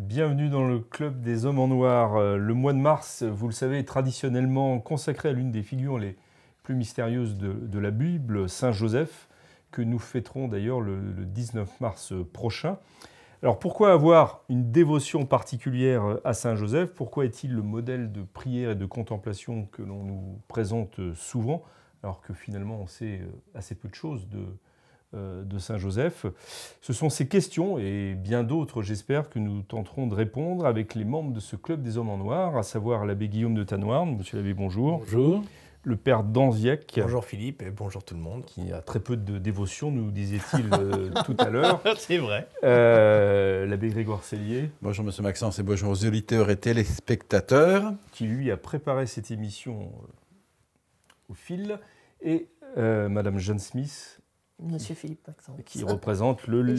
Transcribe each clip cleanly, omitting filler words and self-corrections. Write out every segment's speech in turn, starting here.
Bienvenue dans le Club des Hommes en Noir. Le mois de mars, vous le savez, est traditionnellement consacré à l'une des figures les plus mystérieuses de la Bible, Saint Joseph, que nous fêterons d'ailleurs le 19 mars prochain. Alors pourquoi avoir une dévotion particulière à Saint Joseph? Pourquoi est-il le modèle de prière et de contemplation que l'on nous présente souvent, alors que finalement on sait assez peu de choses de Saint Joseph? Ce sont ces questions et bien d'autres, j'espère, que nous tenterons de répondre avec les membres de ce Club des Hommes en Noir, à savoir l'abbé Guillaume de Tanoirne. Monsieur l'abbé, bonjour. Bonjour. Le père Danziac. Bonjour Philippe et bonjour tout le monde. Qui a très peu de dévotion, nous disait-il tout à l'heure. C'est vrai. L'abbé Grégoire Sellier. Bonjour Monsieur Maxence et bonjour aux auditeurs et téléspectateurs. Qui lui a préparé cette émission au fil. Et Madame Jeanne Smith. Monsieur Philippe Maxence. Qui représente le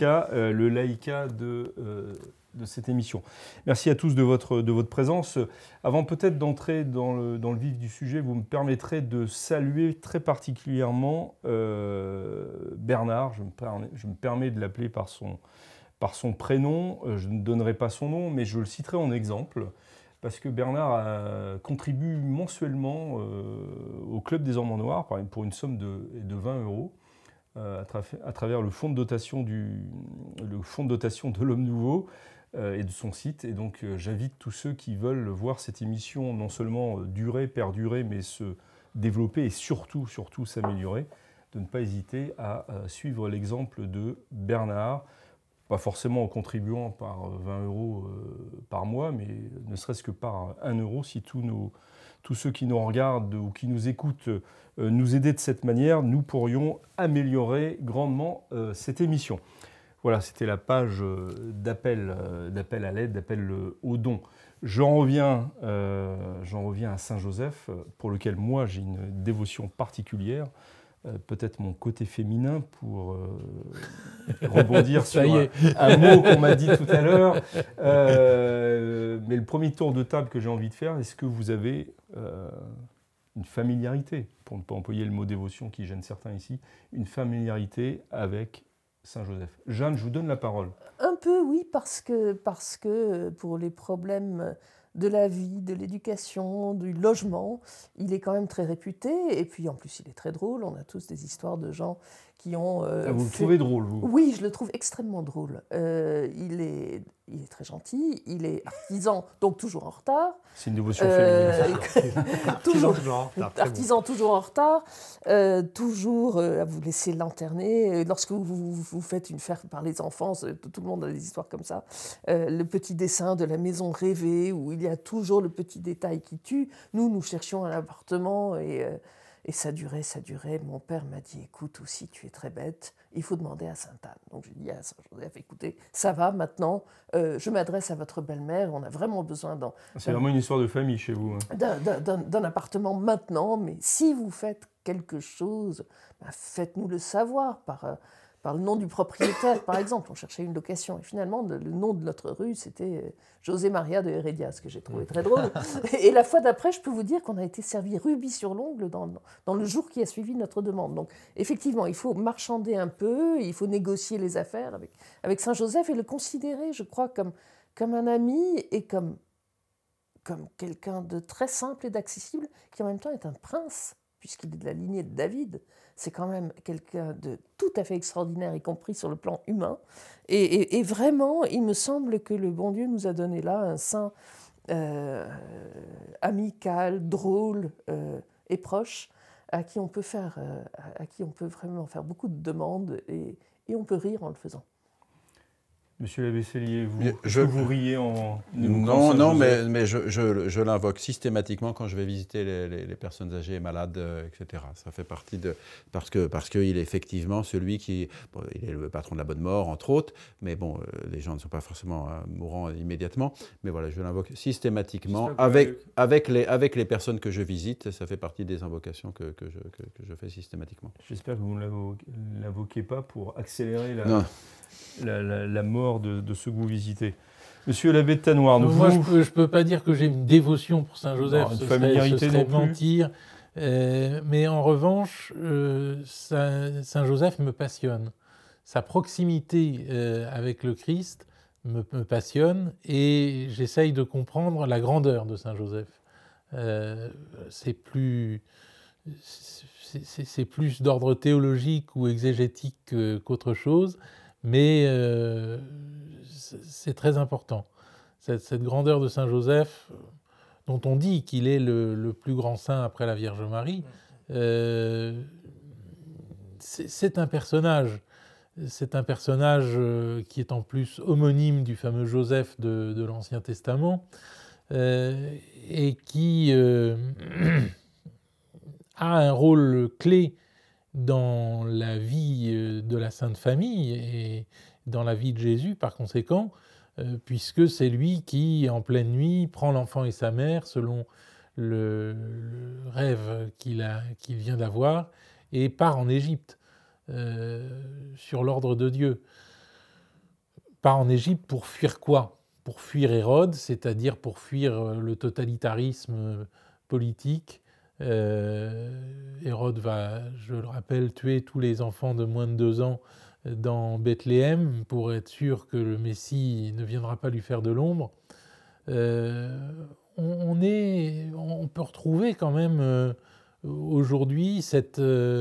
laïcat de cette émission. Merci à tous de votre présence. Avant peut-être d'entrer dans le vif du sujet, vous me permettrez de saluer très particulièrement Bernard. Je me permets de l'appeler par son prénom. Je ne donnerai pas son nom, mais je le citerai en exemple, parce que Bernard contribue mensuellement au Club des Hommes en Noir pour une somme de 20 € à travers le fonds de dotation de l'Homme Nouveau et de son site. Et donc j'invite tous ceux qui veulent voir cette émission non seulement perdurer, mais se développer et surtout s'améliorer, de ne pas hésiter à suivre l'exemple de Bernard, pas forcément en contribuant par 20 € par mois, mais ne serait-ce que par 1 € si tous ceux qui nous regardent ou qui nous écoutent nous aidaient de cette manière, nous pourrions améliorer grandement cette émission. Voilà, c'était la page d'appel à l'aide, d'appel au don. J'en reviens à Saint Joseph, pour lequel moi j'ai une dévotion particulière. Peut-être mon côté féminin pour rebondir sur un mot qu'on m'a dit tout à l'heure. Mais le premier tour de table que j'ai envie de faire, est-ce que vous avez une familiarité, pour ne pas employer le mot dévotion qui gêne certains ici, une familiarité avec Saint Joseph? Jeanne, je vous donne la parole. Un peu, oui, parce que pour les problèmes de la vie, de l'éducation, du logement, il est quand même très réputé. Et puis en plus, il est très drôle. On a tous des histoires de gens qui ont... vous le trouvez drôle, vous? Oui, je le trouve extrêmement drôle. Il est très gentil, il est artisan, donc toujours en retard. C'est une dévotion féminine. toujours en retard. Artisan toujours en retard, toujours à vous laisser lanterner. Lorsque vous faites une fête par les enfants, tout le monde a des histoires comme ça. Le petit dessin de la maison rêvée, où il y a toujours le petit détail qui tue. Nous cherchions un appartement et ça durait. Mon père m'a dit, écoute, aussi, tu es très bête, il faut demander à Sainte-Anne. Donc j'ai dit à Saint-Joseph, écoutez, ça va maintenant, je m'adresse à votre belle-mère, on a vraiment besoin c'est vraiment une histoire de famille chez vous. D'un appartement maintenant, mais si vous faites quelque chose, faites-nous le savoir par le nom du propriétaire, par exemple. On cherchait une location. Et finalement, le nom de notre rue, c'était José Maria de Heredia, ce que j'ai trouvé très drôle. Et la fois d'après, je peux vous dire qu'on a été servi rubis sur l'ongle dans le jour qui a suivi notre demande. Donc, effectivement, il faut marchander un peu, il faut négocier les affaires avec Saint-Joseph et le considérer, je crois, comme un ami et comme quelqu'un de très simple et d'accessible, qui en même temps est un prince, puisqu'il est de la lignée de David. C'est quand même quelqu'un de tout à fait extraordinaire, y compris sur le plan humain. Et vraiment, il me semble que le bon Dieu nous a donné là un saint amical, drôle et proche, à qui on peut vraiment faire beaucoup de demandes et on peut rire en le faisant. Monsieur l'abbé Sellier, vous riez en... Non, mais je l'invoque systématiquement quand je vais visiter les personnes âgées et malades, etc. Ça fait partie de... Parce qu'il est effectivement celui qui... Bon, il est le patron de la bonne mort, entre autres, mais bon, les gens ne sont pas forcément mourants immédiatement. Mais voilà, je l'invoque systématiquement avec les personnes que je visite. Ça fait partie des invocations que je fais systématiquement. J'espère que vous ne l'invoquez pas pour accélérer la mort de ceux que vous visitez. Monsieur l'abbé de Tanoirne, moi je ne peux pas dire que j'ai une dévotion pour Saint Joseph, ce serait mentir. Mais en revanche, Saint Joseph me passionne. Sa proximité avec le Christ me passionne et j'essaye de comprendre la grandeur de Saint Joseph. C'est plus d'ordre théologique ou exégétique qu'autre chose, mais c'est très important. Cette grandeur de Saint Joseph, dont on dit qu'il est le plus grand saint après la Vierge Marie, c'est un personnage. C'est un personnage qui est en plus homonyme du fameux Joseph de l'Ancien Testament et qui a un rôle clé dans la vie de la Sainte Famille et dans la vie de Jésus par conséquent, puisque c'est lui qui, en pleine nuit, prend l'enfant et sa mère selon le rêve qu'il vient d'avoir et part en Égypte. Sur l'ordre de Dieu. Part en Égypte pour fuir quoi? Pour fuir Hérode, c'est-à-dire pour fuir le totalitarisme politique. Hérode va, je le rappelle, tuer tous les enfants de moins de 2 ans dans Bethléem pour être sûr que le Messie ne viendra pas lui faire de l'ombre. On peut retrouver quand même aujourd'hui cette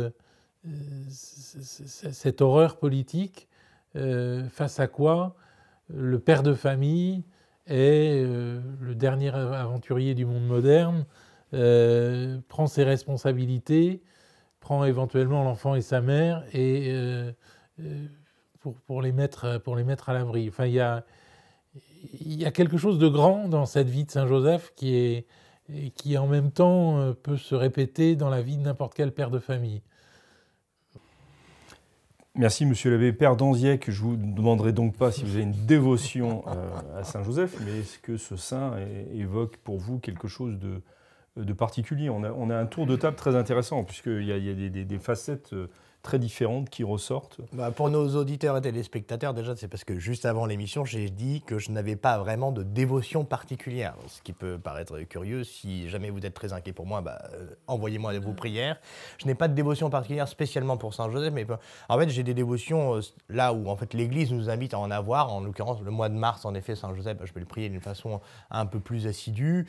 horreur politique face à quoi le père de famille est le dernier aventurier du monde moderne, prend ses responsabilités, prend éventuellement l'enfant et sa mère et pour les mettre à l'abri. Enfin, il y a quelque chose de grand dans cette vie de Saint Joseph qui en même temps peut se répéter dans la vie de n'importe quel père de famille. Merci, monsieur l'abbé. Père d'Anziec, je ne vous demanderai donc pas si vous avez une dévotion à Saint Joseph, mais est-ce que ce saint évoque pour vous quelque chose de particulier? On a un tour de table très intéressant, puisqu'il y a des facettes très différentes qui ressortent. Pour nos auditeurs et téléspectateurs, déjà, c'est parce que juste avant l'émission, j'ai dit que je n'avais pas vraiment de dévotion particulière. Ce qui peut paraître curieux. Si jamais vous êtes très inquiet pour moi, envoyez-moi vos prières. Je n'ai pas de dévotion particulière spécialement pour Saint Joseph, mais en fait, j'ai des dévotions là où en fait, l'Église nous invite à en avoir. En l'occurrence, le mois de mars, en effet, Saint Joseph, je vais le prier d'une façon un peu plus assidue.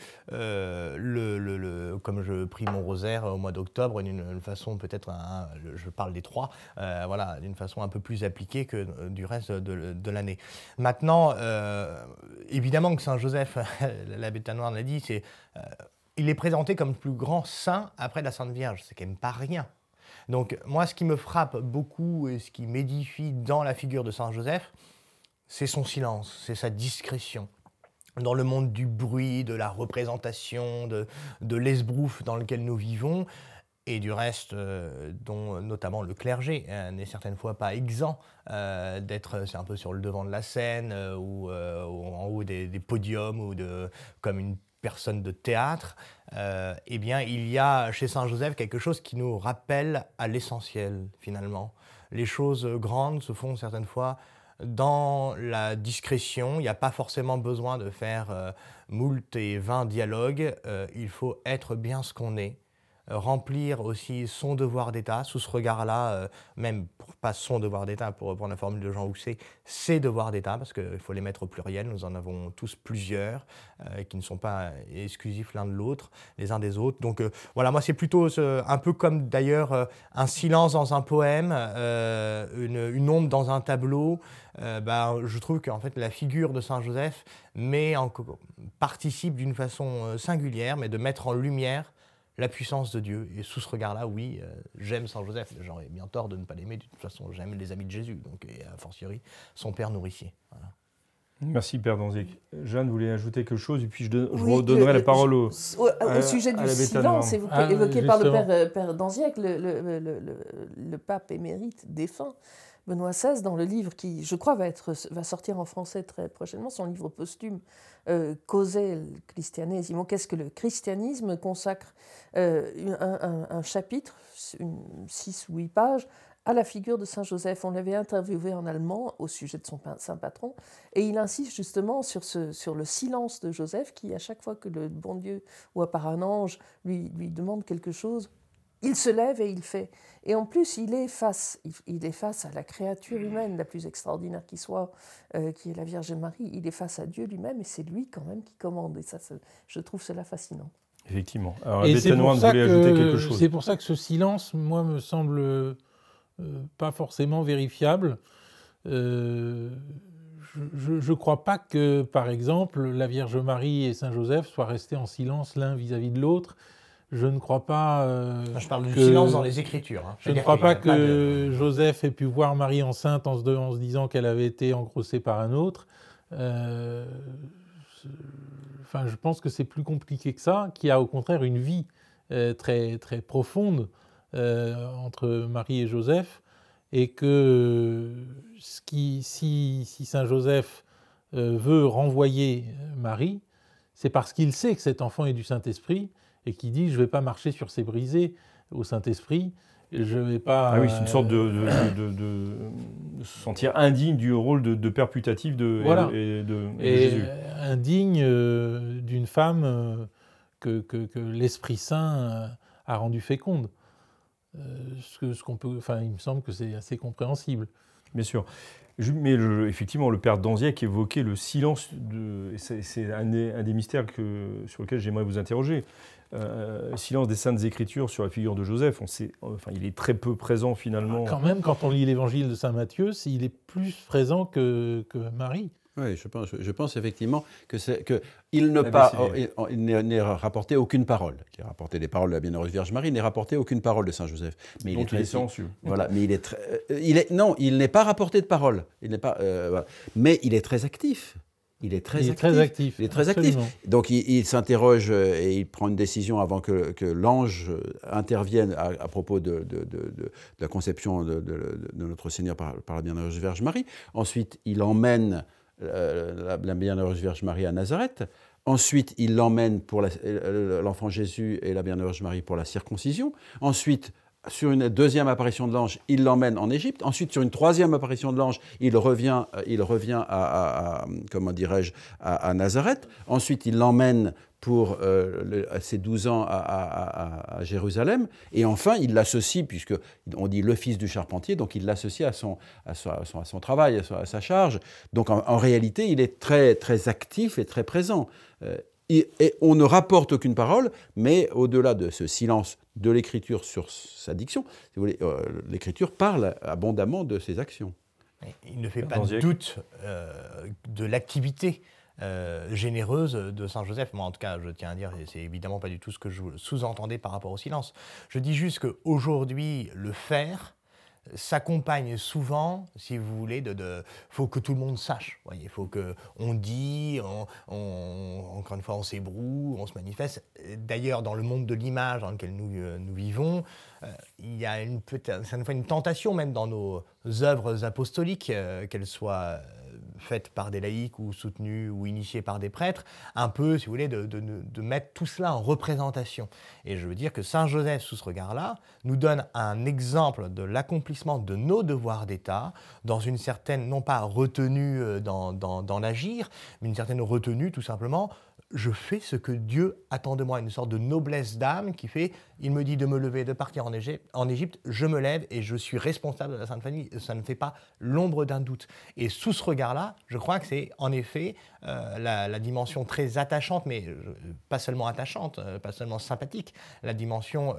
Comme je prie mon rosaire au mois d'octobre, d'une façon peut-être, je parle des 3, voilà, d'une façon un peu plus appliquée que du reste de l'année. Maintenant, évidemment que Saint Joseph, l'abbé Tanoir l'a dit, il est présenté comme le plus grand saint après la Sainte Vierge. C'est quand même pas rien. Donc moi, ce qui me frappe beaucoup et ce qui m'édifie dans la figure de Saint Joseph, c'est son silence, c'est sa discrétion. Dans le monde du bruit, de la représentation, de l'esbrouf dans lequel nous vivons, et du reste, dont notamment le clergé n'est certaines fois pas exempt d'être, c'est un peu sur le devant de la scène ou en haut des podiums ou comme une personne de théâtre. Eh bien, il y a chez Saint Joseph quelque chose qui nous rappelle à l'essentiel finalement. Les choses grandes se font certaines fois dans la discrétion. Il n'y a pas forcément besoin de faire moult et 20 dialogues. Il faut être bien ce qu'on est. Remplir aussi son devoir d'État, sous ce regard-là, même pas son devoir d'État, pour reprendre la formule de Jean Housset, ses devoirs d'État, parce qu'il faut les mettre au pluriel, nous en avons tous plusieurs, qui ne sont pas exclusifs l'un de l'autre, les uns des autres. Donc voilà, moi c'est plutôt un peu comme d'ailleurs un silence dans un poème, une ombre dans un tableau. Je trouve qu'en fait la figure de Saint Joseph participe d'une façon singulière, mais de mettre en lumière la puissance de Dieu. Et sous ce regard-là, oui, j'aime Saint Joseph. J'aurais bien tort de ne pas l'aimer. De toute façon, j'aime les amis de Jésus, donc, et a fortiori son père nourricier. Voilà. Merci, Père Danziec. Jeanne voulait ajouter quelque chose, et puis je redonnerai la parole au sujet du silence évoqué par le Père Danziec, le pape émérite défunt, Benoît XVI, dans le livre qui, je crois, va sortir en français très prochainement, son livre posthume, Causel Christianesimo. Qu'est-ce que le christianisme? Consacre un chapitre, 6 ou 8 pages, à la figure de Saint Joseph. On l'avait interviewé en allemand au sujet de son saint patron, et il insiste justement sur le silence de Joseph, qui, à chaque fois que le bon Dieu, ou par un ange, lui demande quelque chose, il se lève et il fait. Et en plus, il est face à la créature humaine la plus extraordinaire qui soit, qui est la Vierge Marie. Il est face à Dieu lui-même et c'est lui quand même qui commande. Et ça, je trouve cela fascinant. Effectivement. Alors, Et Abbé Thénoin voulait ajouter quelque chose. C'est pour ça que ce silence, moi, me semble pas forcément vérifiable. Je ne crois pas que, par exemple, la Vierge Marie et Saint Joseph soient restés en silence l'un vis-à-vis de l'autre. Je ne crois pas je parle du silence dans les Écritures. Hein. Je ne crois pas que Joseph ait pu voir Marie enceinte en se disant qu'elle avait été engrossée par un autre. Je pense que c'est plus compliqué que ça, qu'il y a au contraire une vie très, très profonde entre Marie et Joseph, et que si Saint Joseph veut renvoyer Marie, c'est parce qu'il sait que cet enfant est du Saint-Esprit, et qui dit « je ne vais pas marcher sur ces brisées au Saint-Esprit ». Je vais pas. Ah oui, c'est une sorte de se sentir indigne du rôle de père putatif de Jésus. Indigne d'une femme que l'Esprit Saint a rendue féconde. Il me semble que c'est assez compréhensible. Bien sûr. Mais effectivement, le père Danziac évoquait le silence, c'est un des mystères sur lequel j'aimerais vous interroger. Silence des Saintes Écritures sur la figure de Joseph, il est très peu présent finalement. Quand même, quand on lit l'évangile de Saint Matthieu, il est plus présent que Marie. Oui, je pense effectivement qu'il n'est rapporté aucune parole. Il est rapporté des paroles de la Bienheureuse Vierge Marie, il n'est rapporté aucune parole de Saint Joseph. Mais donc il est silencieux. Voilà, mais il n'est pas rapporté de parole. Mais il est très actif. Il est très actif. Donc il s'interroge et il prend une décision avant que l'ange intervienne à propos de la conception de notre Seigneur par la Bienheureuse Vierge Marie. Ensuite, il emmène la Bienheureuse Vierge Marie à Nazareth. Ensuite, il l'emmène pour l'enfant Jésus et la Bienheureuse Marie pour la circoncision. Ensuite, sur une deuxième apparition de l'ange, il l'emmène en Égypte. Ensuite, sur une troisième apparition de l'ange, il revient à Nazareth. Ensuite, il l'emmène pour ses 12 ans à Jérusalem. Et enfin, il l'associe, puisqu'on dit le fils du charpentier, donc il l'associe à son travail, à sa charge. Donc en réalité, il est très, très actif et très présent. Et on ne rapporte aucune parole, mais au-delà de ce silence de l'Écriture sur sa diction, si vous voulez, l'Écriture parle abondamment de ses actions. Il ne fait pas de doute de l'activité généreuse de Saint Joseph. Moi, en tout cas, je tiens à dire, et c'est évidemment pas du tout ce que je sous-entendais par rapport au silence. Je dis juste qu'aujourd'hui, le faire s'accompagne souvent, si vous voulez, faut que tout le monde sache. Il faut qu'on dit, encore une fois, on s'ébroue, on se manifeste. D'ailleurs, dans le monde de l'image dans lequel nous vivons, il y a une tentation, même dans nos œuvres apostoliques, qu'elles soient faites par des laïcs ou soutenues ou initiées par des prêtres, un peu, si vous voulez, de mettre tout cela en représentation. Et je veux dire que Saint Joseph, sous ce regard-là, nous donne un exemple de l'accomplissement de nos devoirs d'État dans une certaine, non pas retenue dans l'agir, mais une certaine retenue, tout simplement, je fais ce que Dieu attend de moi, une sorte de noblesse d'âme qui fait, il me dit de me lever, de partir en Égypte, je me lève et je suis responsable de la Sainte Famille, ça ne fait pas l'ombre d'un doute. Et sous ce regard-là, je crois que c'est en effet la dimension très attachante, mais pas seulement attachante, pas seulement sympathique, la dimension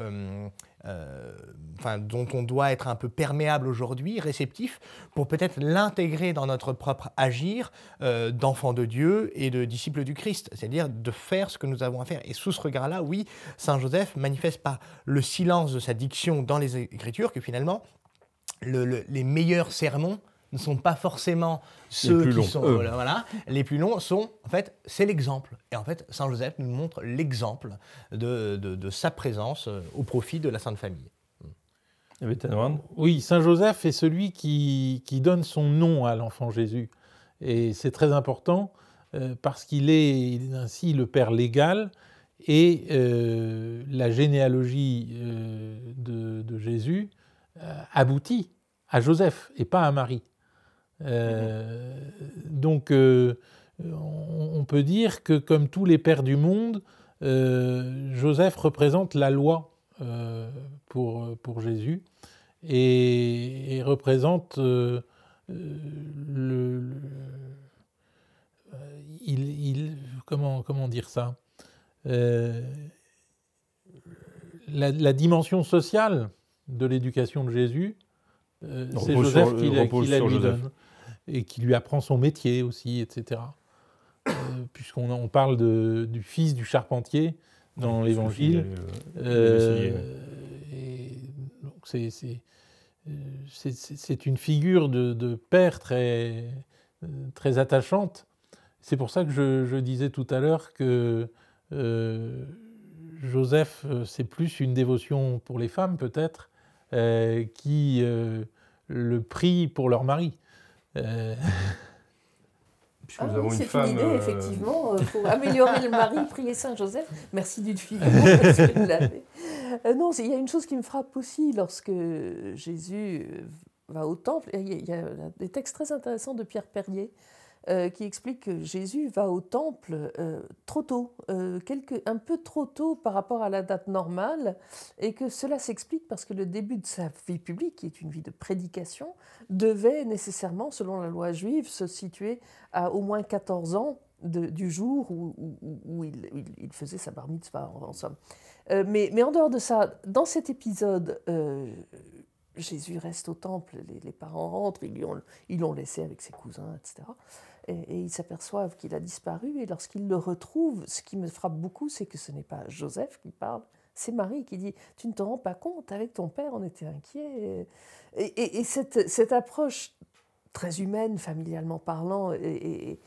dont on doit être un peu perméable aujourd'hui, réceptif, pour peut-être l'intégrer dans notre propre agir d'enfants de Dieu et de disciples du Christ, c'est-à-dire de faire ce que nous avons à faire. Et sous ce regard-là, oui, Saint Joseph manifeste par le silence de sa diction dans les Écritures que finalement, les meilleurs sermons ne sont pas forcément ceux qui sont les plus longs, en fait, c'est l'exemple. Et en fait, Saint Joseph nous montre l'exemple de sa présence au profit de la Sainte Famille. Oui, Saint Joseph est celui qui donne son nom à l'enfant Jésus. Et c'est très important parce qu'il est ainsi le père légal et la généalogie de Jésus aboutit à Joseph et pas à Marie. Donc on peut dire que comme tous les pères du monde, Joseph représente la loi pour Jésus et représente comment dire ça, la dimension sociale de l'éducation de Jésus, c'est Joseph qui la lui donne et qui lui apprend son métier aussi, etc. Puisqu'on parle du fils du charpentier dans l'Évangile. Et donc c'est une figure de père très, très attachante. C'est pour ça que je disais tout à l'heure que Joseph, c'est plus une dévotion pour les femmes peut-être, qui le prient pour leur mari. Puisque nous avons une femme. C'est une idée, effectivement. Il faut améliorer le mari, prier Saint Joseph. Merci d'une fille. Non, il y a une chose qui me frappe aussi lorsque Jésus va au temple. Il y a des textes très intéressants de Pierre Perrier qui expliquent que Jésus va au temple trop tôt, un peu trop tôt par rapport à la date normale, et que cela s'explique parce que le début de sa vie publique, qui est une vie de prédication, devait nécessairement, selon la loi juive, se situer à au moins 14 ans du jour où il faisait sa bar mitzvah, en somme. Mais en dehors de ça, dans cet épisode, Jésus reste au temple, les parents rentrent, ils l'ont laissé avec ses cousins, etc. Et ils s'aperçoivent qu'il a disparu, et lorsqu'ils le retrouvent, ce qui me frappe beaucoup, c'est que ce n'est pas Joseph qui parle, c'est Marie qui dit « Tu ne te rends pas compte, avec ton père, on était inquiets. » Et cette approche très humaine, familialement parlant, et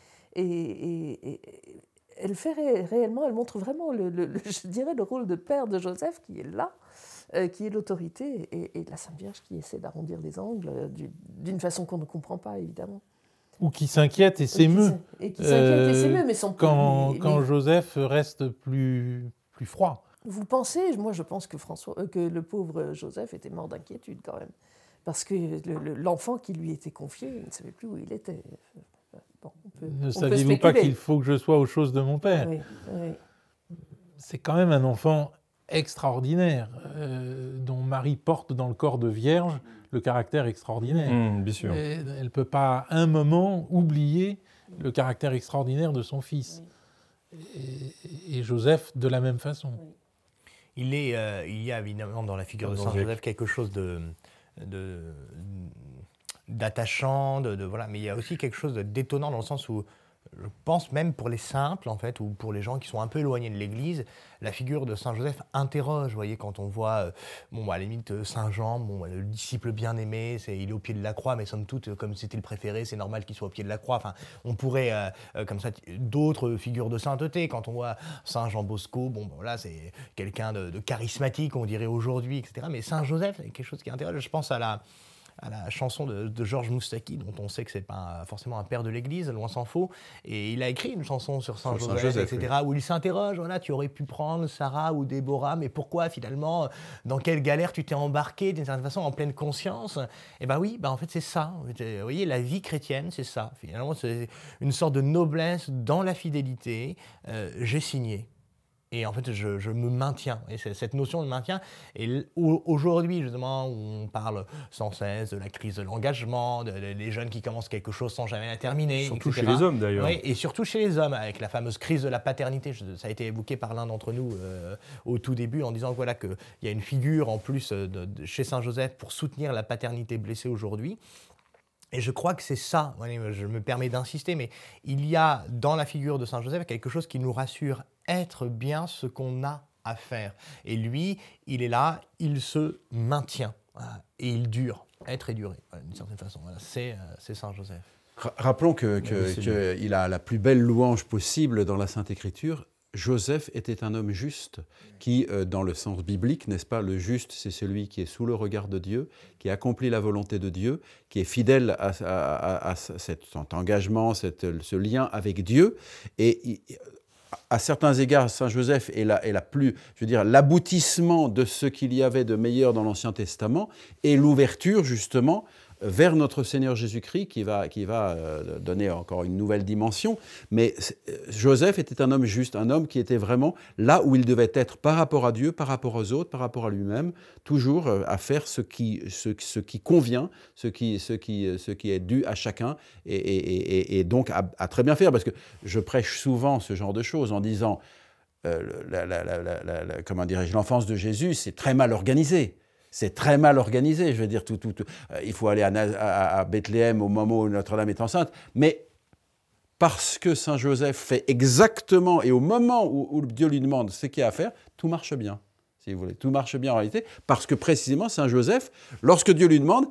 elle fait réellement, elle montre vraiment, je dirais, le rôle de père de Joseph qui est là, qui est l'autorité, et de la Sainte Vierge qui essaie d'arrondir les angles d'une façon qu'on ne comprend pas, évidemment. Ou qui s'inquiète et s'émeut. Et qui s'inquiète et s'émeut, mais sans quand Joseph reste plus froid. Vous pensez, moi je pense que le pauvre Joseph était mort d'inquiétude quand même. Parce que l'enfant qui lui était confié, il ne savait plus où il était. Bon, ne saviez-vous pas qu'il faut que je sois aux choses de mon père ? Oui, oui. C'est quand même un enfant extraordinaire, dont Marie porte dans le corps de vierge le caractère extraordinaire. Bien sûr. Elle ne peut pas un moment oublier le caractère extraordinaire de son fils. Et Joseph de la même façon. Il y a évidemment dans la figure de Saint Joseph quelque chose d'attachant, voilà, mais il y a aussi quelque chose d'étonnant dans le sens où je pense même pour les simples, en fait, ou pour les gens qui sont un peu éloignés de l'Église, la figure de Saint Joseph interroge. Vous voyez, quand on voit, à la limite, Saint Jean, le disciple bien-aimé, il est au pied de la croix, mais somme toute, comme c'était le préféré, c'est normal qu'il soit au pied de la croix. Enfin, on pourrait, comme ça, d'autres figures de sainteté. Quand on voit Saint Jean Bosco, voilà, c'est quelqu'un de charismatique, on dirait aujourd'hui, etc. Mais Saint Joseph, c'est quelque chose qui interroge. Je pense à la chanson de Georges Moustaki, dont on sait que ce n'est pas forcément un père de l'Église, loin s'en faut. Et il a écrit une chanson sur Saint Joseph, etc., oui, où il s'interroge, voilà, tu aurais pu prendre Sarah ou Déborah, mais pourquoi finalement, dans quelle galère tu t'es embarqué d'une certaine façon en pleine conscience ? Et oui, en fait c'est ça. Vous voyez, la vie chrétienne, c'est ça. Finalement, c'est une sorte de noblesse dans la fidélité. J'ai signé. Et en fait, je me maintiens. Et c'est cette notion de maintien. Et aujourd'hui, justement, où on parle sans cesse de la crise de l'engagement, des jeunes qui commencent quelque chose sans jamais la terminer. Surtout etc. chez les hommes, d'ailleurs. Oui, et surtout chez les hommes, avec la fameuse crise de la paternité. Ça a été évoqué par l'un d'entre nous au tout début, en disant voilà, qu'il y a une figure en plus chez Saint Joseph pour soutenir la paternité blessée aujourd'hui. Et je crois que c'est ça, je me permets d'insister, mais il y a dans la figure de Saint Joseph quelque chose qui nous rassure, être bien ce qu'on a à faire. Et lui, il est là, il se maintient, et il dure, être et durer, d'une certaine façon. Voilà, c'est Saint Joseph. Rappelons qu'il a la plus belle louange possible dans la Sainte Écriture. Joseph était un homme juste qui, dans le sens biblique, n'est-ce pas, le juste, c'est celui qui est sous le regard de Dieu, qui accomplit la volonté de Dieu, qui est fidèle à cet engagement, ce lien avec Dieu. Et à certains égards, Saint Joseph est l'aboutissement de ce qu'il y avait de meilleur dans l'Ancien Testament et l'ouverture, justement, vers notre Seigneur Jésus-Christ qui va donner encore une nouvelle dimension. Mais Joseph était un homme juste, un homme qui était vraiment là où il devait être par rapport à Dieu, par rapport aux autres, par rapport à lui-même, toujours à faire ce qui convient, ce qui est dû à chacun, et donc à très bien faire, parce que je prêche souvent ce genre de choses en disant, comment dirais-je, l'enfance de Jésus, c'est très mal organisé. C'est très mal organisé, je veux dire, il faut aller à Bethléem au moment où Notre-Dame est enceinte, mais parce que Saint Joseph fait exactement, et au moment où Dieu lui demande ce qu'il y a à faire, tout marche bien, si vous voulez. Tout marche bien en réalité, parce que précisément, Saint Joseph, lorsque Dieu lui demande,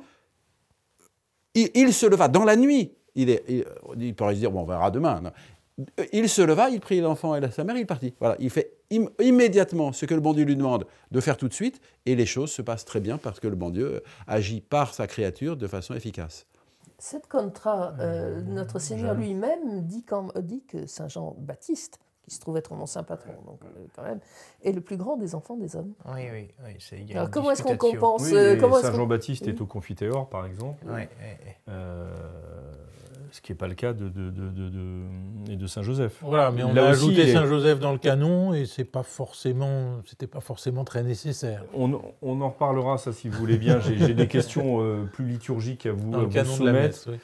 il se leva dans la nuit. Il pourrait se dire, bon, on verra demain. Non. Il se leva, il prit l'enfant et sa mère, il partit. Voilà, il fait immédiatement ce que le bon Dieu lui demande de faire tout de suite, et les choses se passent très bien parce que le bon Dieu agit par sa créature de façon efficace. Cette contra, notre Seigneur lui-même dit que Saint Jean-Baptiste, qui se trouve être mon saint patron, donc quand même, est le plus grand des enfants des hommes. Oui. Alors comment est-ce qu'on compense Saint Jean-Baptiste est au Confiteor, par exemple. Oui. Ce qui n'est pas le cas de Saint Joseph. Voilà, mais on Là a aussi, ajouté Saint Joseph dans le canon et c'était pas forcément très nécessaire. On en reparlera, ça, si vous voulez bien. J'ai des questions plus liturgiques à vous, Dans le canon de la messe, oui.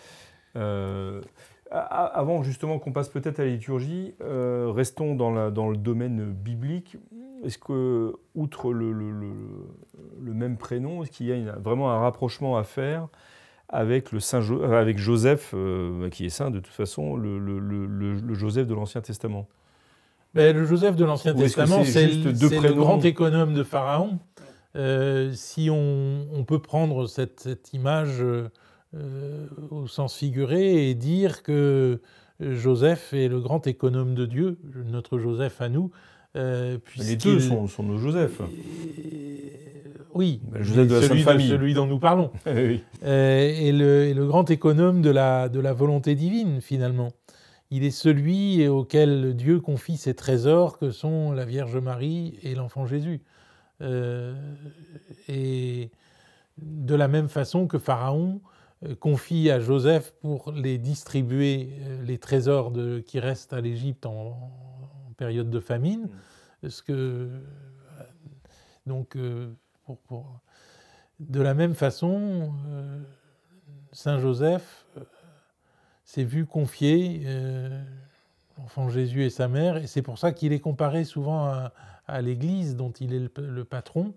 Avant justement qu'on passe peut-être à la liturgie, restons dans le domaine biblique. Est-ce que, outre le même prénom, est-ce qu'il y a vraiment un rapprochement à faire avec avec Joseph, qui est saint de toute façon, le Joseph de l'Ancien Testament? Mais le Joseph de l'Ancien Testament, c'est le grand économe de Pharaon. Si on peut prendre cette image au sens figuré et dire que Joseph est le grand économe de Dieu, notre Joseph à nous. Les deux sont nos Joseph. Oui, Joseph de la Sainte Famille. Celui dont nous parlons. Oui. Et le grand économe de la volonté divine, finalement. Il est celui auquel Dieu confie ses trésors que sont la Vierge Marie et l'enfant Jésus. Et de la même façon que Pharaon confie à Joseph pour les distribuer les trésors qui restent à l'Égypte en période de famine. De la même façon, Saint Joseph s'est vu confier l'enfant Jésus et sa mère, et c'est pour ça qu'il est comparé souvent à l'Église dont il est le patron,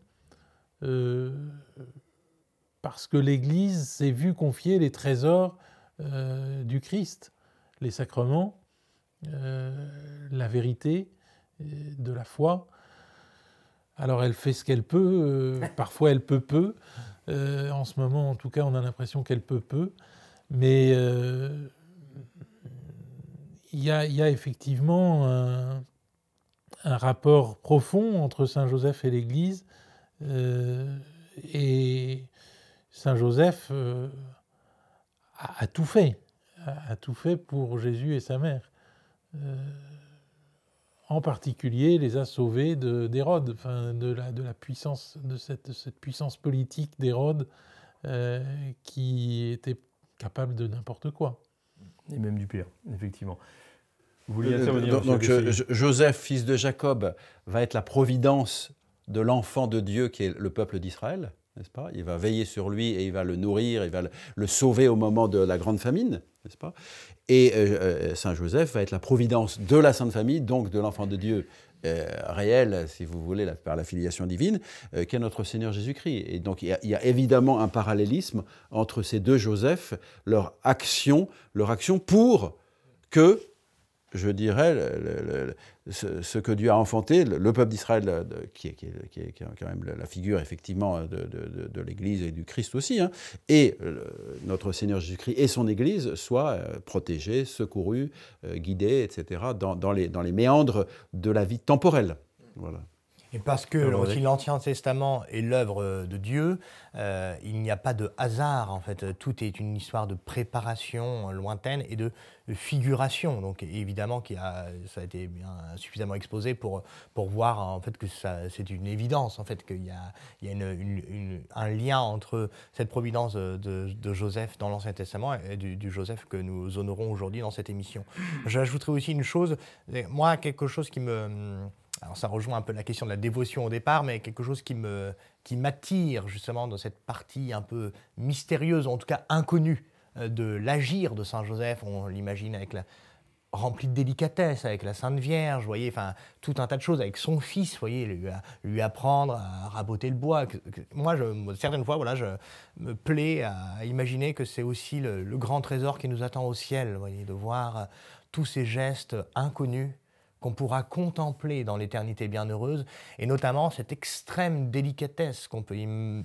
parce que l'Église s'est vue confier les trésors du Christ, les sacrements, la vérité, de la foi. Alors elle fait ce qu'elle peut, parfois elle peut peu. En ce moment, en tout cas, on a l'impression qu'elle peut peu. Mais il y a effectivement un rapport profond entre Saint Joseph et l'Église. Et Saint Joseph a tout fait pour Jésus et sa mère. En particulier, les a sauvés d'Hérode, de la puissance, de cette puissance politique d'Hérode qui était capable de n'importe quoi. Et même du pire, effectivement. Vous vouliez intervenir? Donc Joseph, fils de Jacob, va être la providence de l'enfant de Dieu qui est le peuple d'Israël, n'est-ce pas? Il va veiller sur lui et il va le nourrir, il va le sauver au moment de la grande famine, n'est-ce pas? Et Saint Joseph va être la providence de la Sainte Famille, donc de l'enfant de Dieu réel, si vous voulez, par la filiation divine, qu'est notre Seigneur Jésus-Christ. Et donc il y a évidemment un parallélisme entre ces deux Joseph, leur action pour que, je dirais, ce que Dieu a enfanté, le peuple d'Israël, qui est quand même la figure effectivement de l'Église et du Christ aussi, hein, et notre Seigneur Jésus-Christ et son Église soient protégés, secourus, guidés, etc., dans les méandres de la vie temporelle. Voilà. Et parce que aussi l'Ancien Testament est l'œuvre de Dieu, il n'y a pas de hasard en fait. Tout est une histoire de préparation lointaine et de figuration. Donc évidemment ça a été bien suffisamment exposé pour voir en fait que c'est une évidence en fait qu'il y a un lien entre cette providence de Joseph dans l'Ancien Testament et du Joseph que nous honorons aujourd'hui dans cette émission. J'ajouterai aussi une chose, moi quelque chose qui me... Alors ça rejoint un peu la question de la dévotion au départ, mais quelque chose qui m'attire justement dans cette partie un peu mystérieuse, en tout cas inconnue, de l'agir de Saint Joseph. On l'imagine rempli de délicatesse, avec la Sainte Vierge, vous voyez, enfin, tout un tas de choses avec son fils, vous voyez, lui apprendre à raboter le bois. Moi, certaines fois, voilà, je me plais à imaginer que c'est aussi le grand trésor qui nous attend au ciel, vous voyez, de voir tous ces gestes inconnus qu'on pourra contempler dans l'éternité bienheureuse, et notamment cette extrême délicatesse qu'on peut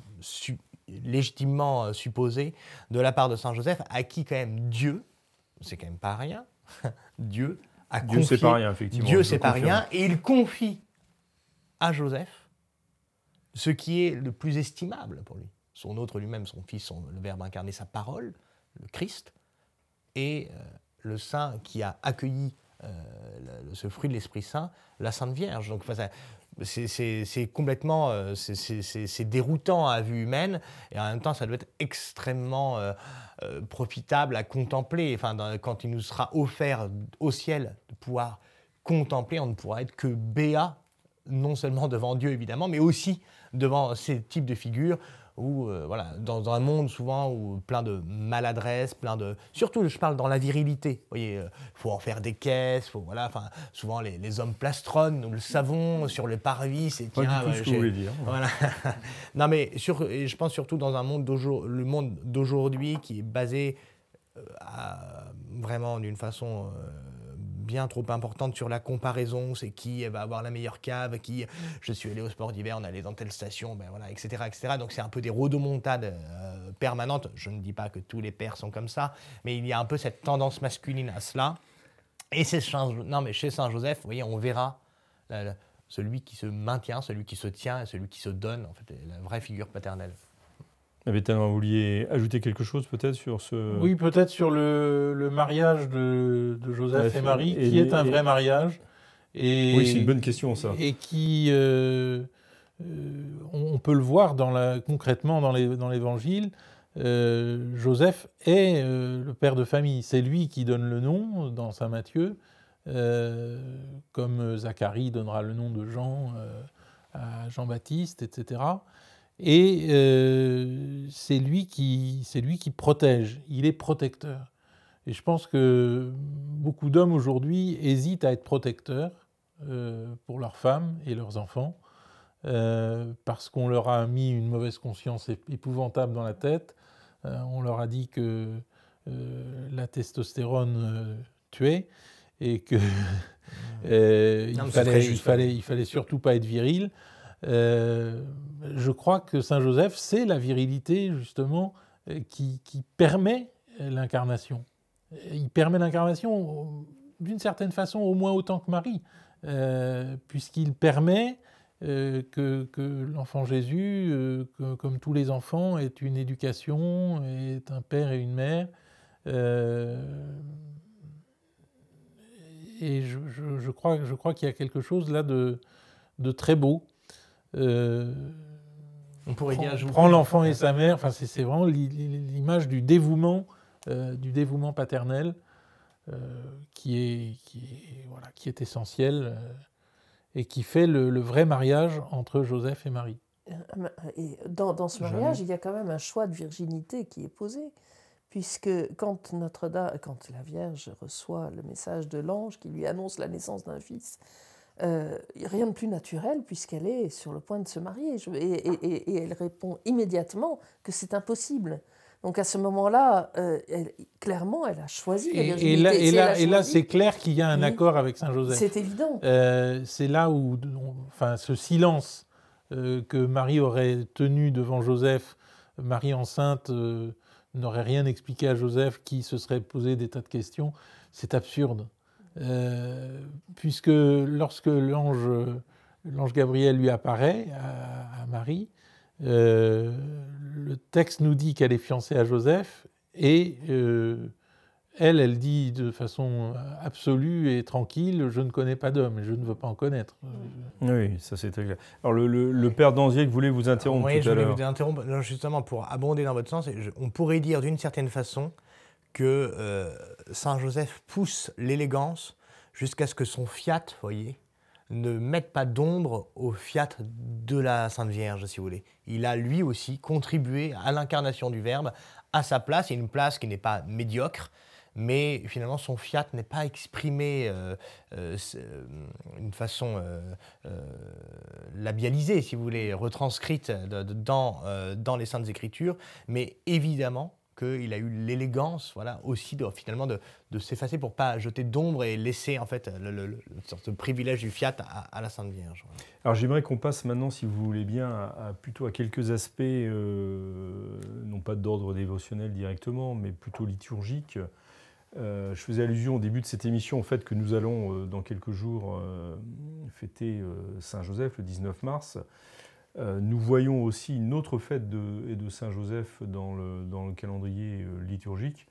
légitimement supposer de la part de Saint Joseph, à qui quand même Dieu, c'est quand même pas rien, Dieu a confié... Dieu, c'est pas rien, effectivement. Dieu, c'est pas rien, et il confie à Joseph ce qui est le plus estimable pour lui. Son autre lui-même, son Fils, le Verbe incarné, sa parole, le Christ, et le Saint qui a accueilli ce fruit de l'Esprit Saint, la Sainte Vierge. Donc, c'est complètement c'est déroutant à vue humaine, et en même temps ça doit être extrêmement profitable à contempler. Enfin, quand il nous sera offert au ciel de pouvoir contempler, on ne pourra être que béat, non seulement devant Dieu évidemment, mais aussi devant ces types de figures où, voilà, dans un monde souvent où plein de maladresse, surtout je parle dans la virilité, vous voyez, faut en faire des caisses, voilà, enfin, souvent les hommes plastronnent, nous le savons, sur le parvis, c'est pas tiens, du tout ce que vous voulez dire. Voilà. Non mais je pense surtout dans un monde le monde d'aujourd'hui qui est basé vraiment d'une façon bien trop importante sur la comparaison, c'est qui va avoir la meilleure cave, je suis allé au sport d'hiver, on allait dans telle station, ben voilà, etc., etc. Donc c'est un peu des rodomontades permanentes. Je ne dis pas que tous les pères sont comme ça, mais il y a un peu cette tendance masculine à cela. Et chez Saint Joseph, vous voyez, on verra celui qui se maintient, celui qui se tient et celui qui se donne, en fait, la vraie figure paternelle. Vous vouliez ajouter quelque chose peut-être sur ce... Oui, peut-être sur le mariage de Joseph et Marie, qui est un vrai mariage. Oui, c'est une bonne question, ça. Et qui, on peut le voir concrètement dans l'Évangile, Joseph est le père de famille. C'est lui qui donne le nom dans Saint Matthieu, comme Zacharie donnera le nom de Jean à Jean-Baptiste, etc. Et c'est lui qui protège, il est protecteur. Et je pense que beaucoup d'hommes aujourd'hui hésitent à être protecteurs pour leurs femmes et leurs enfants, parce qu'on leur a mis une mauvaise conscience épouvantable dans la tête. On leur a dit que la testostérone tuait, et que il fallait surtout pas être viril. Je crois que Saint Joseph, c'est la virilité justement qui permet l'incarnation. Il permet l'incarnation d'une certaine façon au moins autant que Marie, puisqu'il permet que l'enfant Jésus, comme tous les enfants, ait une éducation, ait un père et une mère. Et je crois qu'il y a quelque chose là de très beau. On pourrait prend l'enfant et sa mère. Enfin, c'est vraiment l'image du dévouement paternel qui est essentiel et qui fait le vrai mariage entre Joseph et Marie. Et dans ce mariage, il y a quand même un choix de virginité qui est posé, puisque quand la Vierge reçoit le message de l'ange qui lui annonce la naissance d'un fils, rien de plus naturel puisqu'elle est sur le point de se marier et elle répond immédiatement que c'est impossible. Donc à ce moment-là, clairement, elle a choisi la virginité. Et là, c'est clair qu'il y a un accord avec Saint Joseph. C'est évident. C'est là où, ce silence que Marie aurait tenu devant Joseph, Marie enceinte n'aurait rien expliqué à Joseph, qui se serait posé des tas de questions. C'est absurde. Puisque lorsque l'ange l'ange Gabriel lui apparaît à Marie. Le texte nous dit qu'elle est fiancée à Joseph et elle dit de façon absolue et tranquille, je ne connais pas d'homme et je ne veux pas en connaître. Oui, ça c'est très clair. Alors le père Danziec voulait vous interrompre oui, tout à l'heure. Oui, je voulais vous interrompre justement pour abonder dans votre sens. On pourrait dire d'une certaine façon que Saint Joseph pousse l'élégance jusqu'à ce que son fiat, voyez, ne mette pas d'ombre au fiat de la Sainte Vierge, si vous voulez. Il a lui aussi contribué à l'incarnation du Verbe à sa place, et une place qui n'est pas médiocre, mais finalement son fiat n'est pas exprimé d'une façon labialisée, si vous voulez, retranscrite dans les Saintes Écritures, mais évidemment qu'il a eu l'élégance, voilà, aussi finalement de s'effacer pour ne pas jeter d'ombre et laisser en fait ce privilège du fiat à la Sainte Vierge. Voilà. Alors j'aimerais qu'on passe maintenant, si vous voulez bien, plutôt à quelques aspects, non pas d'ordre dévotionnel directement, mais plutôt liturgiques. Je faisais allusion au début de cette émission au fait que nous allons dans quelques jours fêter Saint-Joseph le 19 mars. Nous voyons aussi une autre fête de Saint-Joseph dans le calendrier liturgique.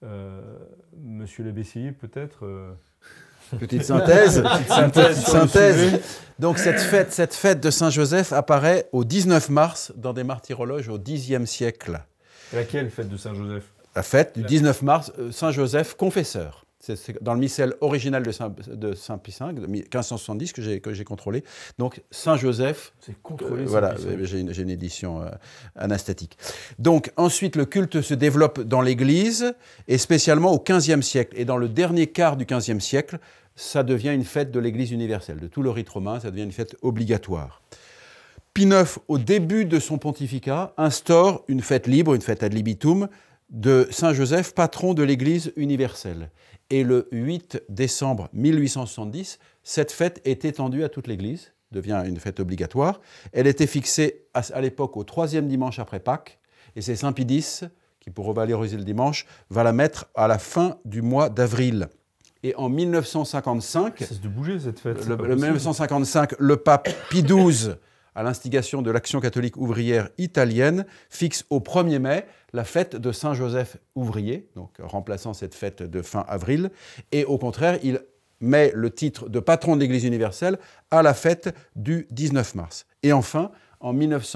Monsieur l'abbé Seyé, peut-être Petite synthèse. synthèse. Donc cette fête de Saint-Joseph apparaît au 19 mars dans des martyrologes au Xe siècle. Laquelle fête de Saint-Joseph ? La fête du 19 mars, Saint-Joseph confesseur. C'est dans le missel original de Saint-Pie V, de 1570, que j'ai contrôlé. Donc, Saint-Joseph, c'est contrôlé. Voilà, j'ai une édition anastatique. Donc, ensuite, le culte se développe dans l'Église, et spécialement au XVe siècle. Et dans le dernier quart du XVe siècle, ça devient une fête de l'Église universelle. De tout le rite romain, ça devient une fête obligatoire. Pie IX, au début de son pontificat, instaure une fête libre, une fête ad libitum, de Saint-Joseph, patron de l'Église universelle. Et le 8 décembre 1870, cette fête est étendue à toute l'Église, devient une fête obligatoire. Elle était fixée à l'époque au 3e dimanche après Pâques, et c'est Saint Pie X, qui pour revaloriser le dimanche, va la mettre à la fin du mois d'avril. Et en 1955... Ça cesse de bouger cette fête. Le 1955, le pape Pie XII, à l'instigation de l'Action catholique ouvrière italienne, fixe au 1er mai la fête de Saint-Joseph ouvrier, donc remplaçant cette fête de fin avril, et au contraire, il met le titre de patron de l'Église universelle à la fête du 19 mars. Et enfin, en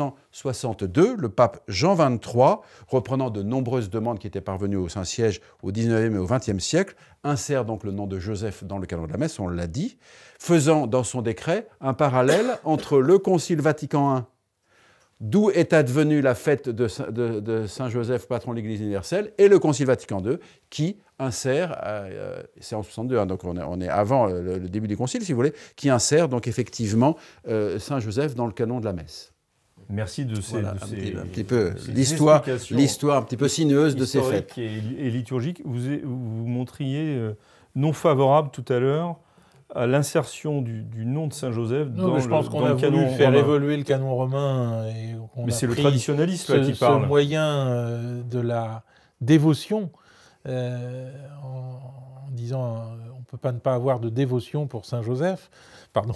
1962, le pape Jean XXIII, reprenant de nombreuses demandes qui étaient parvenues au Saint-Siège au 19e et au 20e siècle, insère donc le nom de Joseph dans le calendrier de la messe, on l'a dit, faisant dans son décret un parallèle entre le Concile Vatican I, d'où est advenue la fête de Saint-Joseph, patron de l'Église universelle, et le Concile Vatican II, qui insère, c'est en 62, hein, donc on est avant le début du Concile, si vous voulez, qui insère donc effectivement Saint-Joseph dans le canon de la messe. Merci de ces... Voilà, un petit peu l'histoire un petit peu sinueuse de ces fêtes. Et liturgique. Vous montriez non favorable tout à l'heure à l'insertion du nom de Saint-Joseph dans je pense qu'on a voulu faire évoluer le canon romain. Et mais c'est le traditionnalisme qui parle. Ce moyen de la dévotion, en disant on ne peut pas ne pas avoir de dévotion pour Saint-Joseph. Pardon.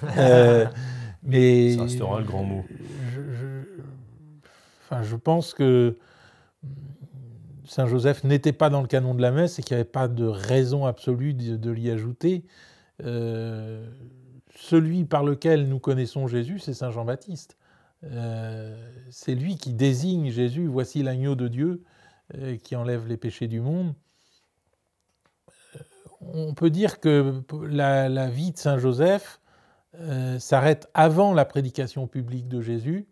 Mais ça restera le grand mot. Je pense que Saint-Joseph n'était pas dans le canon de la messe et qu'il n'y avait pas de raison absolue de l'y ajouter. Celui par lequel nous connaissons Jésus, c'est Saint Jean-Baptiste. C'est lui qui désigne Jésus. Voici l'agneau de Dieu qui enlève les péchés du monde. On peut dire que la vie de Saint Joseph s'arrête avant la prédication publique de Jésus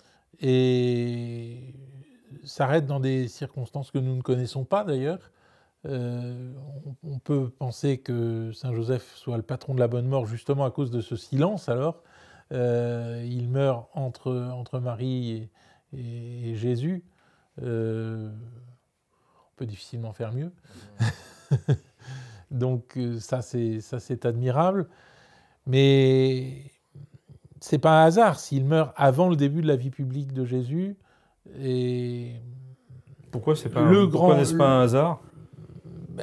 et s'arrête dans des circonstances que nous ne connaissons pas d'ailleurs. On peut penser que Saint Joseph soit le patron de la bonne mort justement à cause de ce silence alors. Il meurt entre Marie et Jésus. On peut difficilement faire mieux. Donc ça c'est admirable. Mais c'est pas un hasard s'il meurt avant le début de la vie publique de Jésus. Et pourquoi n'est-ce pas un hasard ?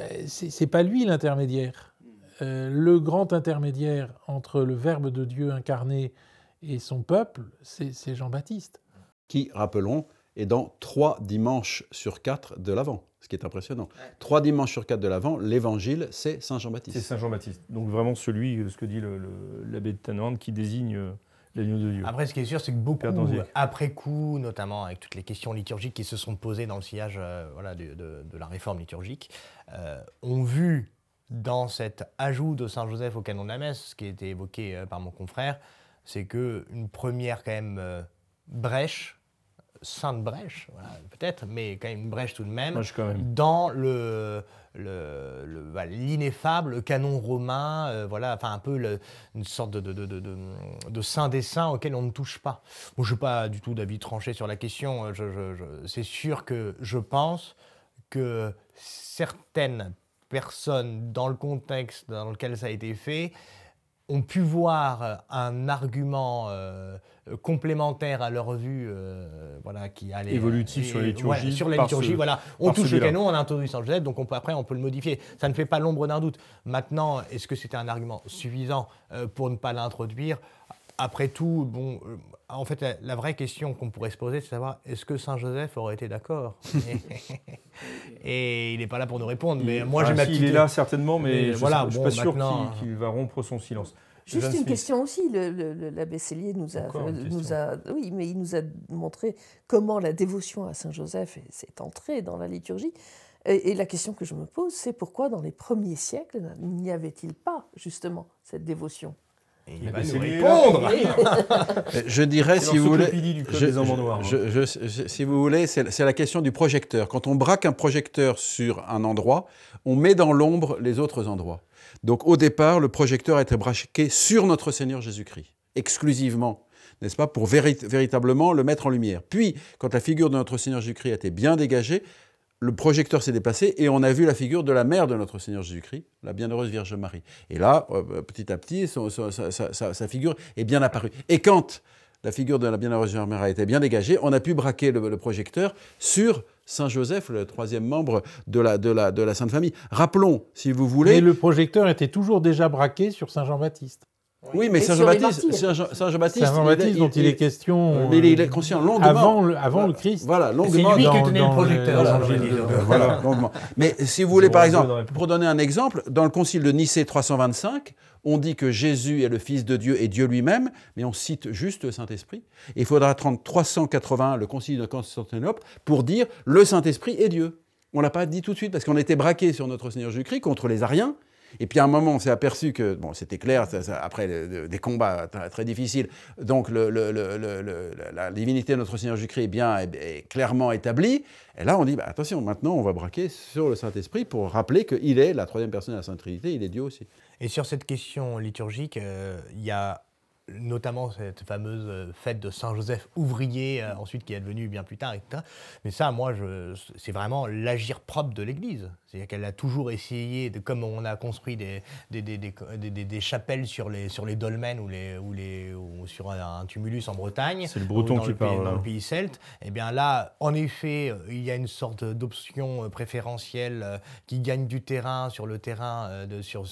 C'est pas lui l'intermédiaire. le grand intermédiaire entre le Verbe de Dieu incarné et son peuple, c'est Jean-Baptiste. Qui, rappelons, est dans 3 dimanches sur 4 de l'Avent, ce qui est impressionnant. 3 dimanches sur 4 de l'Avent, l'Évangile, c'est Saint Jean-Baptiste. C'est Saint Jean-Baptiste. Donc vraiment celui, ce que dit l'abbé de Tannhauern, qui désigne l'agneau de Dieu. Après, ce qui est sûr, c'est que beaucoup, après coup, notamment avec toutes les questions liturgiques qui se sont posées dans le sillage de la réforme liturgique, ont vu dans cet ajout de Saint Joseph au canon de la messe, ce qui a été évoqué par mon confrère, c'est qu'une première quand même brèche, sainte brèche, voilà, peut-être, mais quand même une brèche tout de même, dans l'ineffable canon romain, un peu une sorte de saint des saints auquel on ne touche pas. Moi, je n'ai pas du tout d'avis tranché sur la question. C'est sûr que je pense que certaines personnes, dans le contexte dans lequel ça a été fait, ont pu voir un argument complémentaire à leur vue, qui allait évolutif sur la liturgie. Sur la liturgie, on touche le canon, on a introduit Saint Joseph, donc après on peut le modifier. Ça ne fait pas l'ombre d'un doute. Maintenant, est-ce que c'était un argument suffisant pour ne pas l'introduire ? Après tout, en fait, la vraie question qu'on pourrait se poser, c'est de savoir est-ce que Saint Joseph aurait été d'accord ? Et il n'est pas là pour nous répondre. Mais moi, j'ai ma petite... Il est là certainement, mais je ne suis pas sûr qu'il va rompre son silence. Juste une question aussi, l'abbé Sellier nous a montré comment la dévotion à Saint Joseph s'est entrée dans la liturgie. Et la question que je me pose, c'est pourquoi dans les premiers siècles, n'y avait-il pas justement cette dévotion ? Et il va nous répondre. Je dirais, si vous voulez, si vous voulez, c'est la question du projecteur. Quand on braque un projecteur sur un endroit, on met dans l'ombre les autres endroits. Donc au départ, le projecteur a été braqué sur notre Seigneur Jésus-Christ, exclusivement, n'est-ce pas, pour véritablement le mettre en lumière. Puis, quand la figure de notre Seigneur Jésus-Christ a été bien dégagée, le projecteur s'est déplacé et on a vu la figure de la mère de notre Seigneur Jésus-Christ, la bienheureuse Vierge Marie. Et là, petit à petit, sa figure est bien apparue. Et quand la figure de la bienheureuse Vierge Marie a été bien dégagée, on a pu braquer le projecteur sur Saint Joseph, le 3e membre de la Sainte Famille. Rappelons, si vous voulez... Mais le projecteur était toujours déjà braqué sur Saint Jean-Baptiste. Oui, mais Saint Jean-Baptiste dont il est question... Mais il est conscient longuement... Avant le Christ. Voilà, longuement. C'est lui qui tenait le projecteur. Voilà, longuement. Mais si vous voulez, par exemple, pour donner un exemple, dans le concile de Nicée 325, on dit que Jésus est le Fils de Dieu et Dieu lui-même, mais on cite juste le Saint-Esprit. Et il faudra attendre 381, le concile de Constantinople, pour dire le Saint-Esprit est Dieu. On ne l'a pas dit tout de suite, parce qu'on était braqué sur notre Seigneur Jésus-Christ contre les Ariens. Et puis à un moment, on s'est aperçu que, c'était clair, après des combats très difficiles, donc la divinité de notre Seigneur Jésus-Christ est clairement établie. Et là, on dit, attention, maintenant, on va braquer sur le Saint-Esprit pour rappeler qu'il est la 3e personne de la Sainte Trinité, il est Dieu aussi. Et sur cette question liturgique, il y a notamment cette fameuse fête de Saint-Joseph ouvrier, ensuite qui est devenue bien plus tard, etc. Mais ça, moi, c'est vraiment l'agir propre de l'Église. C'est-à-dire qu'elle a toujours essayé, comme on a construit des chapelles sur les dolmens ou sur un tumulus en Bretagne, c'est le breton qui parle, dans le pays celte, et bien là, en effet, il y a une sorte d'option préférentielle qui gagne du terrain sur le terrain,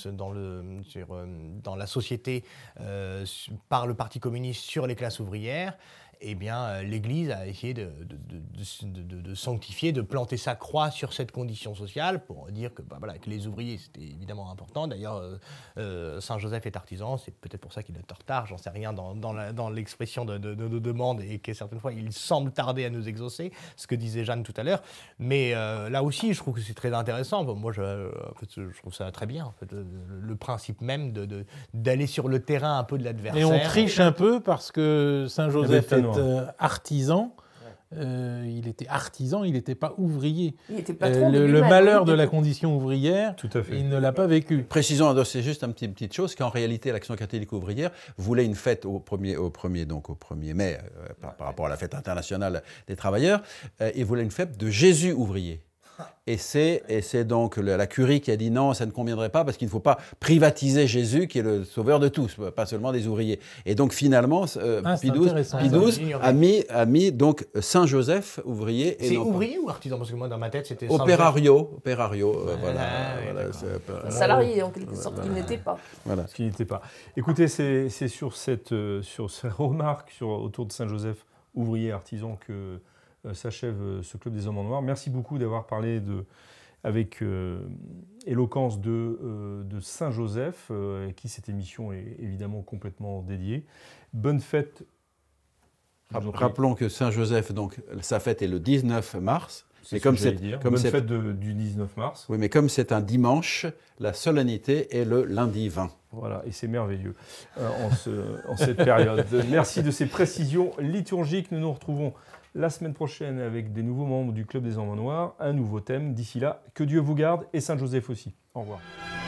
dans la société, par le Parti communiste sur les classes ouvrières. Eh bien, l'Église a essayé de sanctifier, de planter sa croix sur cette condition sociale pour dire que, que les ouvriers, c'était évidemment important. D'ailleurs, Saint Joseph est artisan, c'est peut-être pour ça qu'il est en retard, j'en sais rien dans l'expression de nos demandes et que certaines fois, il semble tarder à nous exaucer, ce que disait Jeanne tout à l'heure. Mais là aussi, je trouve que c'est très intéressant. Moi, je trouve ça très bien, en fait, le principe même d'aller sur le terrain un peu de l'adversaire. Et on triche un peu parce que Saint Joseph est artisan. Il était artisan, il n'était pas ouvrier. Il était patron le malheur de la condition ouvrière, tout à fait. Il ne l'a pas vécu. Précisons, c'est juste une petite chose, qu'en réalité, l'Action catholique ouvrière voulait une fête au 1er mai, par rapport à la fête internationale des travailleurs, et voulait une fête de Jésus ouvrier. Et c'est donc la curie qui a dit non, ça ne conviendrait pas parce qu'il ne faut pas privatiser Jésus qui est le sauveur de tous, pas seulement des ouvriers. Et donc finalement, Pie XII a mis donc Saint Joseph ouvrier. C'est ouvrier ou artisan? Parce que moi dans ma tête c'était opérario. Salarié en quelque sorte, qu'il n'était pas. Voilà. Ce qui n'était pas. Écoutez, c'est sur ces remarques autour de Saint Joseph, ouvrier, artisan, que s'achève ce Club des Hommes en Noir. Merci beaucoup d'avoir parlé avec éloquence de Saint Joseph, à qui cette émission est évidemment complètement dédiée. Bonne fête. Rappelons que Saint Joseph, donc, sa fête est le 19 mars. Mais comme bonne fête du 19 mars. Oui, mais comme c'est un dimanche, la solennité est le lundi 20. Voilà, et c'est merveilleux en cette période. Merci de ces précisions liturgiques. Nous nous retrouvons la semaine prochaine avec des nouveaux membres du Club des Hommes en Noir, un nouveau thème. D'ici là, que Dieu vous garde et Saint Joseph aussi. Au revoir.